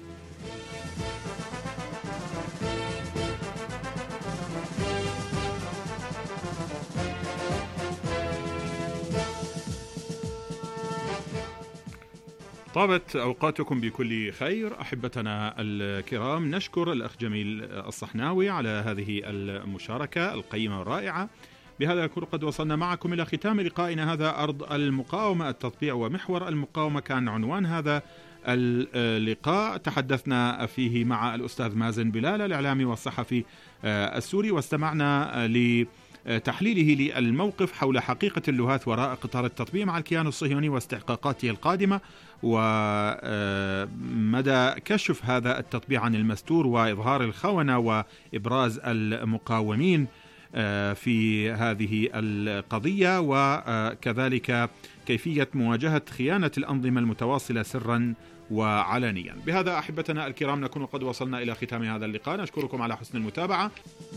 طابت أوقاتكم بكل خير أحبتنا الكرام. نشكر الأخ جميل الصحناوي على هذه المشاركة القيمة والرائعة. بهذا نكون قد وصلنا معكم إلى ختام لقائنا هذا، أرض المقاومة، التطبيع ومحور المقاومة كان عنوان هذا اللقاء. تحدثنا فيه مع الأستاذ مازن بلال الإعلامي والصحفي السوري، واستمعنا لتحليله للموقف حول حقيقة اللهاث وراء قطار التطبيع مع الكيان الصهيوني واستحقاقاته القادمة، ومدى كشف هذا التطبيع عن المستور وإظهار الخونة وإبراز المقاومين في هذه القضية، وكذلك كيفية مواجهة خيانة الأنظمة المتواصلة سرا وعلانيا. بهذا أحبتنا الكرام نكون قد وصلنا إلى ختام هذا اللقاء. نشكركم على حسن المتابعة.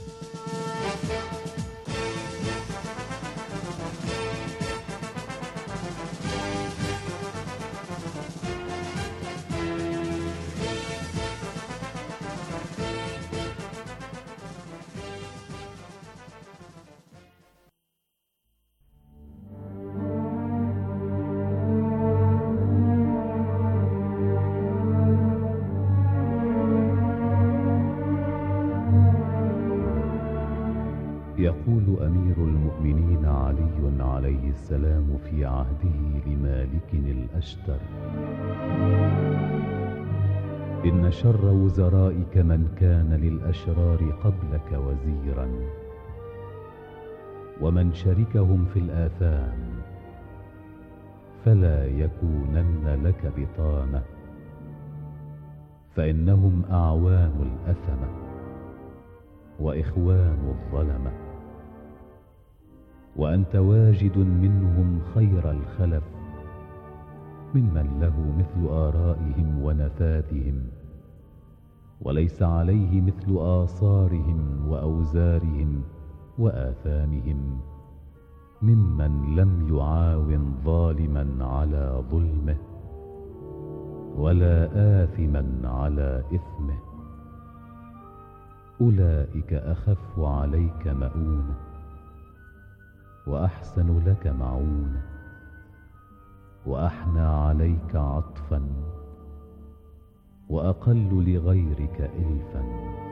يقول أمير المؤمنين علي عليه السلام في عهده لمالك الأشتر: إن شر وزرائك من كان للأشرار قبلك وزيرا، ومن شركهم في الآثام فلا يكونن لك بطانة، فإنهم أعوان الأثمة وإخوان الظلمة، وأنت واجد منهم خير الخلف ممن له مثل آرائهم ونفاذهم، وليس عليه مثل آثارهم وأوزارهم وآثامهم، ممن لم يعاون ظالما على ظلمه ولا آثما على إثمه. أولئك أخف عليك مؤونة وأحسن لك معونة وأحنى عليك عطفا وأقل لغيرك إلفا،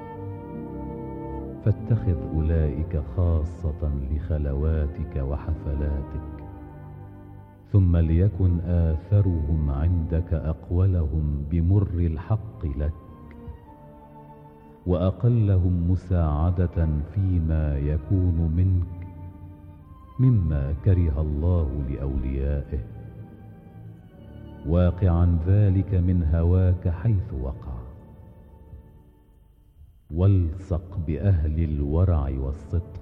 فاتخذ أولئك خاصة لخلواتك وحفلاتك، ثم ليكن آثرهم عندك أقولهم بمر الحق لك، وأقلهم مساعدة فيما يكون منك مما كره الله لأوليائه، واقعا ذلك من هواك حيث وقع. والصق بأهل الورع والصدق،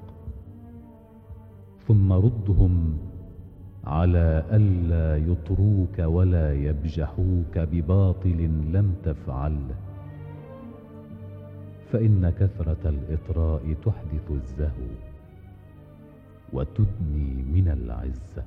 ثم ردهم على ألا يطروك ولا يبجحوك بباطل لم تفعله، فإن كثرة الإطراء تحدث الزهو وتدني من العزة.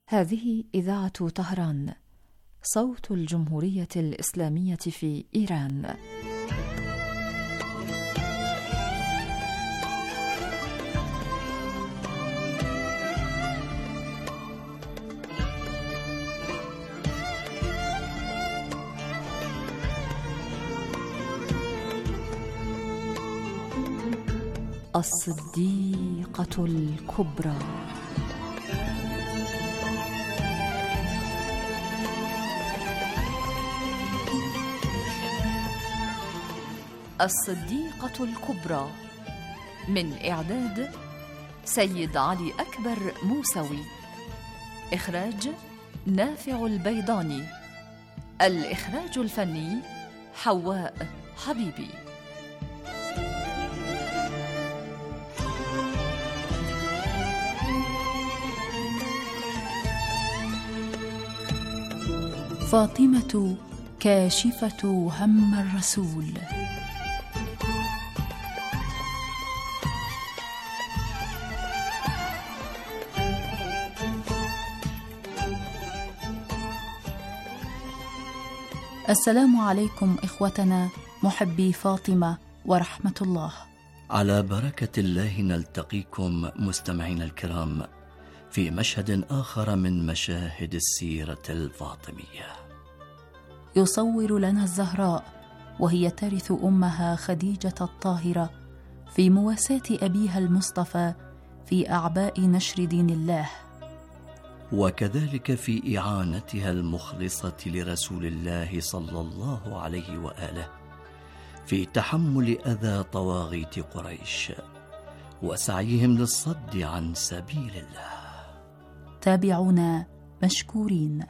هذه إذاعة طهران، صوت الجمهورية الإسلامية في إيران. الصديقة الكبرى. الصديقة الكبرى، من إعداد سيد علي أكبر موسوي، إخراج نافع البيضاني، الإخراج الفني حواء حبيبي. فاطمة كاشفة هم الرسول. السلام عليكم إخوتنا محبي فاطمة ورحمة الله. على بركة الله نلتقيكم مستمعين الكرام في مشهد آخر من مشاهد السيرة الفاطمية. يصور لنا الزهراء وهي ترث أمها خديجة الطاهرة في مواساة أبيها المصطفى في أعباء نشر دين الله، وكذلك في إعانتها المخلصة لرسول الله صلى الله عليه وآله في تحمل أذى طواغيت قريش وسعيهم للصد عن سبيل الله. تابعونا مشكورين.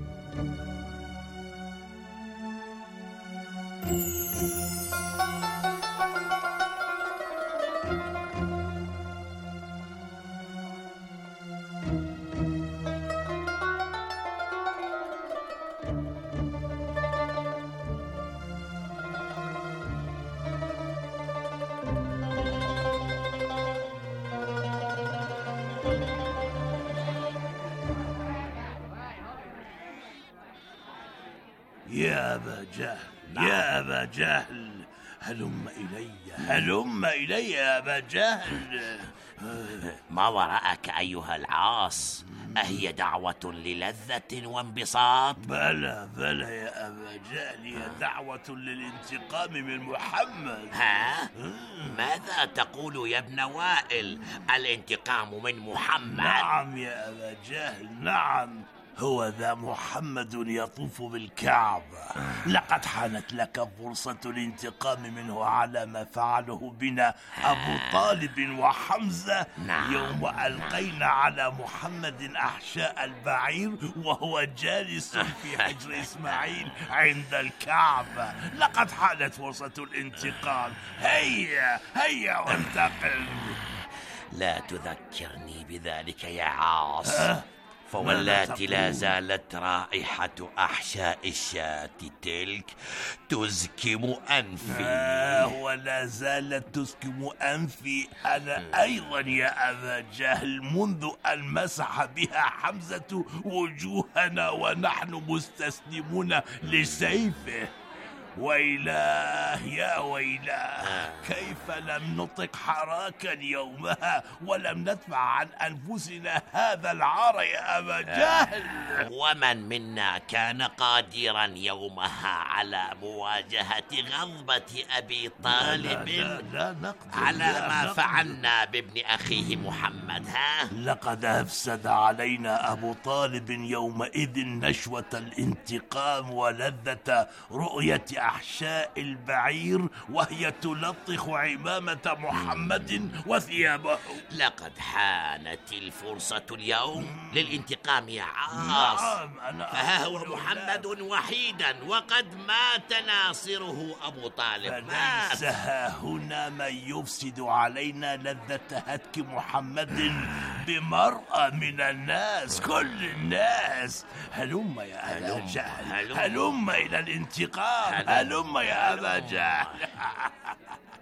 يا أبا جهل، يا أبا جهل، هلم إلي، هلم إلي يا أبا جهل. ما وراءك أيها العاص؟ أهي دعوة للذة وانبساط؟ بلى بلى يا أبا جهل، هي دعوة للانتقام من محمد. ها؟ ماذا تقول يا ابن وائل؟ الانتقام من محمد؟ نعم يا أبا جهل، نعم، هو ذا محمد يطوف بالكعبة. لقد حانت لك فرصة الانتقام منه على ما فعله بنا أبو طالب وحمزة يوم ألقينا على محمد أحشاء البعير وهو جالس في حجر إسماعيل عند الكعبة. لقد حانت فرصة الانتقام. هيا هيا وانتقم. لا تذكرني بذلك يا عاص، فواللاتي لا زالت رائحة أحشاء الشاة تلك تزكم أنفي. آه ولا زالت تزكم أنفي أنا أيضا يا أبا جهل، منذ أن مسح بها حمزة وجوهنا ونحن مستسلمون لسيفه. ويلاه يا ويلاه، كيف لم نطق حراكا يومها ولم ندفع عن أنفسنا هذا العار يا أبا جهل. ومن منا كان قادرا يومها على مواجهة غضبة أبي طالب لا لا نقدر على لا ما نقدر. فعلنا بابن أخيه محمد؟ ها؟ لقد أفسد علينا أبو طالب يومئذ نشوة الانتقام ولذة رؤية أحشاء البعير وهي تلطخ عمامة محمد وثيابه. لقد حانت الفرصة اليوم للانتقام يا عاص. نعم أنا فها هو محمد وحيدا وقد مات ناصره أبو طالب. فليس ها هنا من يفسد علينا لذة هتك محمد بمرأة من الناس، كل الناس. هلم يا أبا جهل، هلم إلى الانتقام، هلم يا أبا جهل.